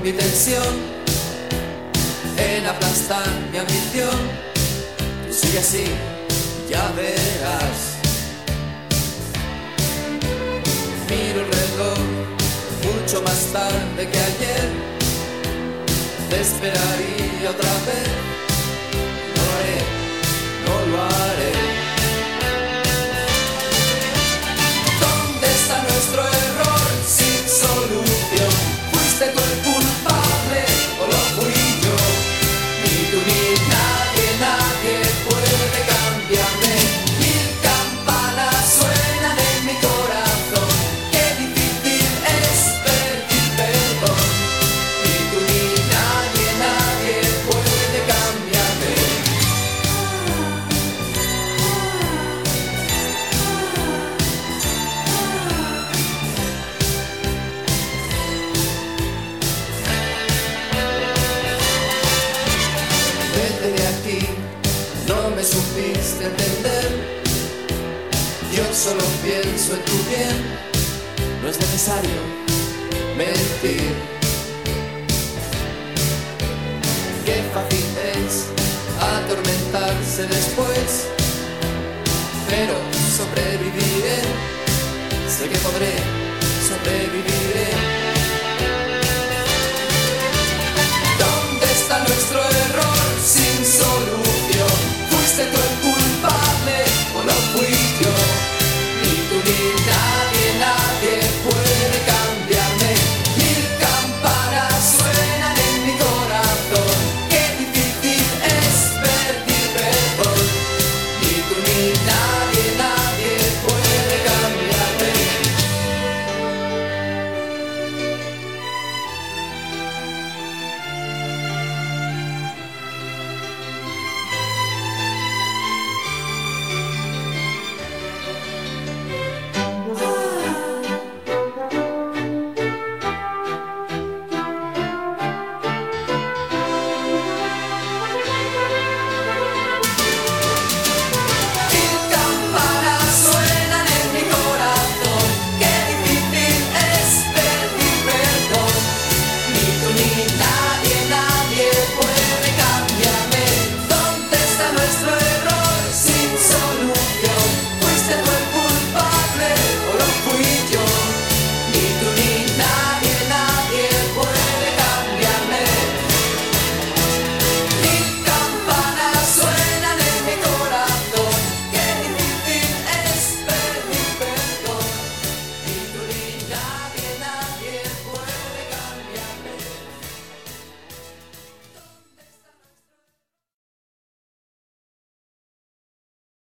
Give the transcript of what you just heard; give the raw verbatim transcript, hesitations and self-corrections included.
mi tensión, en aplastar mi ambición. Tú sigue así, ya verás. Miro el reloj, mucho más tarde que ayer. Te esperaría otra vez. No lo haré, no lo haré. ¿Dónde está nuestro error sin solución? ¿Fuiste tú el culpable o lo fui yo? Ni tú ni nadie, nadie puede cambiarme. Mil campanas suenan en mi corazón. Qué difícil es pedir perdón. Ni tú ni nadie, nadie puede cambiarme. Vete de aquí, no me supiste entender. Yo solo pienso en tu bien. No es necesario mentir. Qué fácil es atormentarse después, pero sobreviviré. Sé que podré